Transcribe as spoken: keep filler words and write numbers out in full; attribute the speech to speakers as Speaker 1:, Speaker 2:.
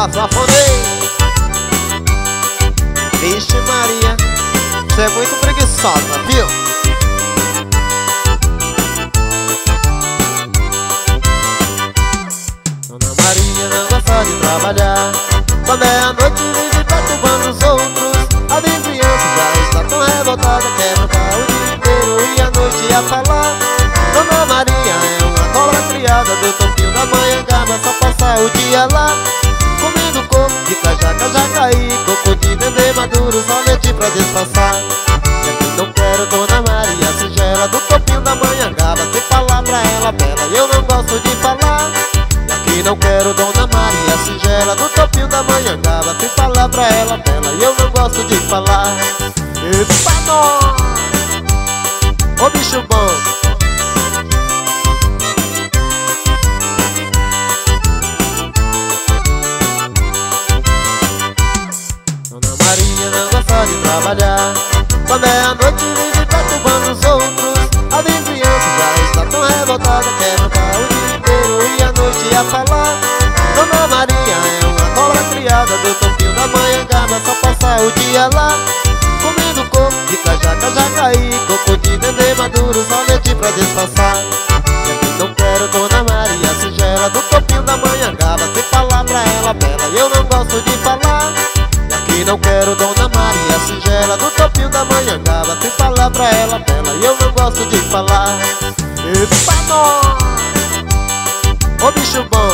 Speaker 1: Já safonei. Vixe Maria, você é muito preguiçosa, viu? Dona Maria não gosta de trabalhar. Quando é a noite vive perturbando os outros. A vizinhança já está tão revoltada, quer mandar o dia inteiro e a noite ia falar. Dona Maria é uma cobra criada do topinho da Manhangaba, só passa o dia lá comendo coco de cajaca, jacaí, coco de dendê maduro, só leite pra disfarçar. E aqui não quero Dona Maria singela do topinho da Manhangaba, se falar pra ela bela, eu não gosto de falar. E aqui não quero Dona Maria singela do topinho da Manhangaba, se falar pra ela bela, eu não gosto de falar. Epa nós! Ô bicho bom! Maria não gosta de trabalhar. Quando é a noite vive perturbando os outros. A vizinhança já está tão revoltada, quer mandar o dia inteiro e a noite ia falar. Dona Maria é uma cobra criada do topinho da Manhangaba, só passa o dia lá comendo coco de cajaca, jacaí, coco de dendê maduro, só leite pra disfarçar. E aqui não quero Dona Maria singela do topinho da Manhangaba, se falar pra ela bela, eu não gosto de falar. E não quero Dona Maria singela do topinho da Manhangaba, se falar pra ela bela, eu não gosto de falar. Epa nós! Ô bicho bom!